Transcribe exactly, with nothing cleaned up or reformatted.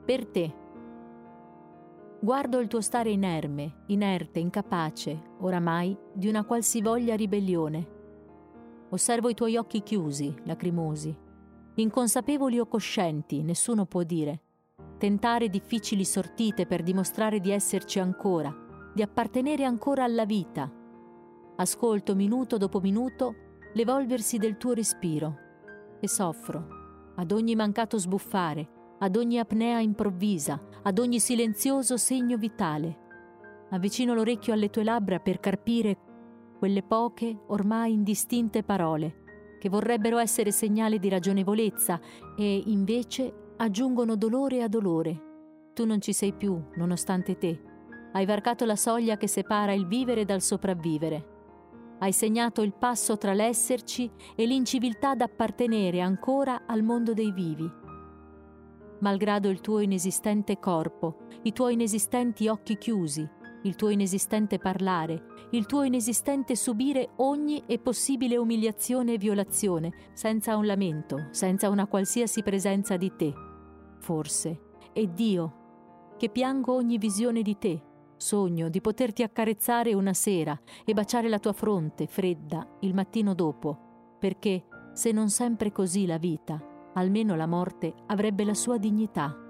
Per te. Guardo il tuo stare inerme, inerte, incapace, oramai, di una qualsivoglia ribellione. Osservo i tuoi occhi chiusi, lacrimosi, inconsapevoli o coscienti, nessuno può dire. Tentare difficili sortite per dimostrare di esserci ancora, di appartenere ancora alla vita. Ascolto minuto dopo minuto l'evolversi del tuo respiro e soffro, ad ogni mancato sbuffare, ad ogni apnea improvvisa, ad ogni silenzioso segno vitale. Avvicino l'orecchio alle tue labbra per carpire quelle poche, ormai indistinte parole, che vorrebbero essere segnale di ragionevolezza e, invece, aggiungono dolore a dolore. Tu non ci sei più, nonostante te. Hai varcato la soglia che separa il vivere dal sopravvivere. Hai segnato il passo tra l'esserci e l'inciviltà d'appartenere ancora al mondo dei vivi. Malgrado il tuo inesistente corpo, i tuoi inesistenti occhi chiusi, il tuo inesistente parlare, il tuo inesistente subire ogni e possibile umiliazione e violazione, senza un lamento, senza una qualsiasi presenza di te. Forse, ed Dio, che piango ogni visione di te, sogno di poterti accarezzare una sera e baciare la tua fronte fredda il mattino dopo, perché, se non sempre così la vita, almeno la morte avrebbe la sua dignità.